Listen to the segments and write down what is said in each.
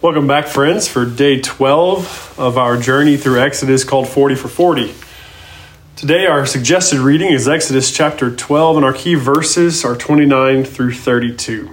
Welcome back, friends, for day 12 of our journey through Exodus called 40 for 40. Today, our suggested reading is Exodus chapter 12, and our key verses are 29 through 32.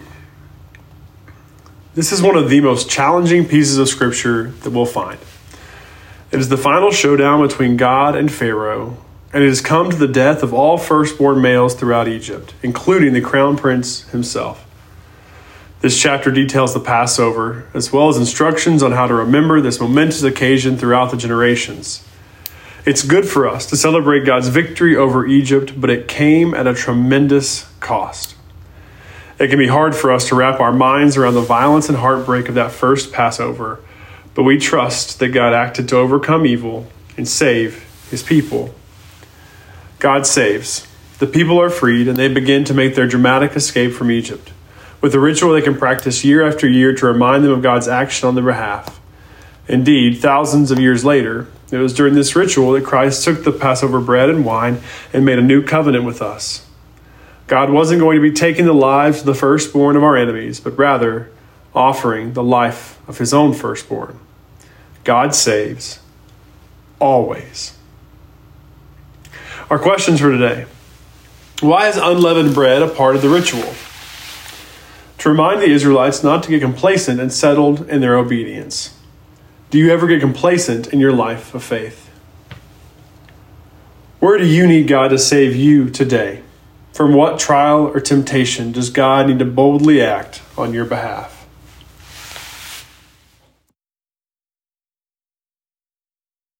This is one of the most challenging pieces of scripture that we'll find. It is the final showdown between God and Pharaoh, and it has come to the death of all firstborn males throughout Egypt, including the crown prince himself. This chapter details the Passover, as well as instructions on how to remember this momentous occasion throughout the generations. It's good for us to celebrate God's victory over Egypt, but it came at a tremendous cost. It can be hard for us to wrap our minds around the violence and heartbreak of that first Passover, but we trust that God acted to overcome evil and save his people. God saves. The people are freed, and they begin to make their dramatic escape from Egypt, with a ritual they can practice year after year to remind them of God's action on their behalf. Indeed, thousands of years later, it was during this ritual that Christ took the Passover bread and wine and made a new covenant with us. God wasn't going to be taking the lives of the firstborn of our enemies, but rather offering the life of his own firstborn. God saves, always. Our questions for today. Why is unleavened bread a part of the ritual? To remind the Israelites not to get complacent and settled in their obedience. Do you ever get complacent in your life of faith? Where do you need God to save you today? From what trial or temptation does God need to boldly act on your behalf?